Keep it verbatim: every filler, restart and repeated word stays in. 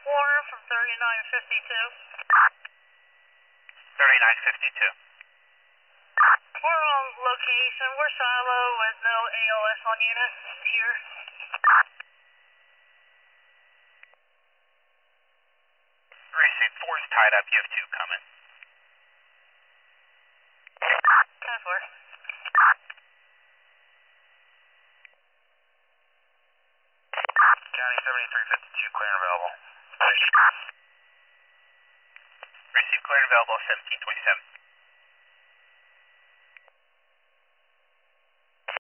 Warren from thirty-nine fifty-two. thirty-nine fifty-two. We're on location. We're silo with no A L S on unit here. Received. Four's tied up. You have two coming. That's where. County seventy-three fifty-two, clear and available. Received, clear and available, seventeen twenty-seven.